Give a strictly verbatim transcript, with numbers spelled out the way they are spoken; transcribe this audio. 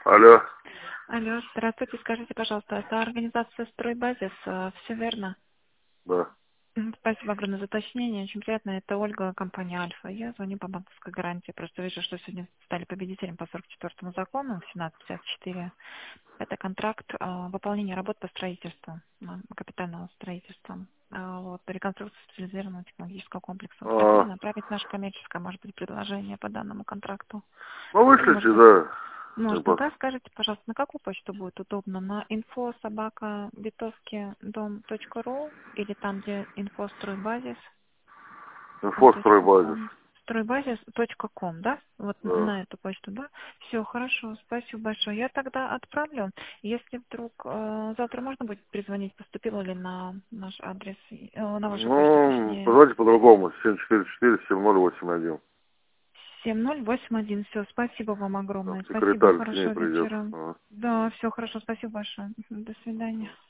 Алло. Алло, здравствуйте, скажите, пожалуйста, это организация «Стройбазис», э, все верно? Да. М, Спасибо огромное за уточнение, очень приятно, это Ольга, компания «Альфа». Я звоню по банковской гарантии, просто вижу, что сегодня стали победителем по сорок четвёртому закону, семнадцать пятьдесят четыре. Это контракт э, выполнения работ по строительству, э, капитального строительства. Э, Вот, реконструкция специализированного технологического комплекса. Вот хотели А, направить наше коммерческое, может быть, предложение по данному контракту. ну, Если вышлите, можно. да. Я Можно, пос- да? Скажите, пожалуйста, на какую почту будет удобно? На info собака битовский дом точка ру или там, где инфо стройбазис? Ну, Инфо точка стройбазис. ком. Стройбазис точка ком, да? Вот Да. на эту почту, да? Все, хорошо, спасибо большое. Я тогда отправлю. Если вдруг э, завтра можно будет перезвонить, поступило ли на наш адрес, э, на вашу почту, Ну, точнее. позвоните по-другому. семь четыре четыре семь ноль восемь один. семь ноль восемь один. Все, спасибо вам Там огромное. Спасибо, секретарь к ней хорошего придет. вечера. А. Да, все хорошо, спасибо большое. До свидания.